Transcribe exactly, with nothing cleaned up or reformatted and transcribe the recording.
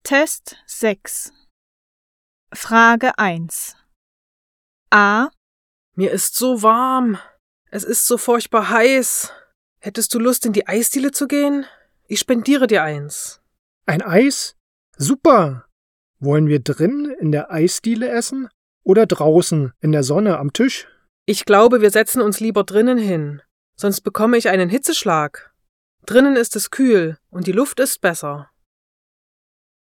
Test sechs. Frage eins. A. Mir ist so warm. Es ist so furchtbar heiß. Hättest du Lust, in die Eisdiele zu gehen? Ich spendiere dir eins. Ein Eis? Super! Wollen wir drinnen in der Eisdiele essen oder draußen in der Sonne am Tisch? Ich glaube, wir setzen uns lieber drinnen hin, sonst bekomme ich einen Hitzeschlag. Drinnen ist es kühl und die Luft ist besser.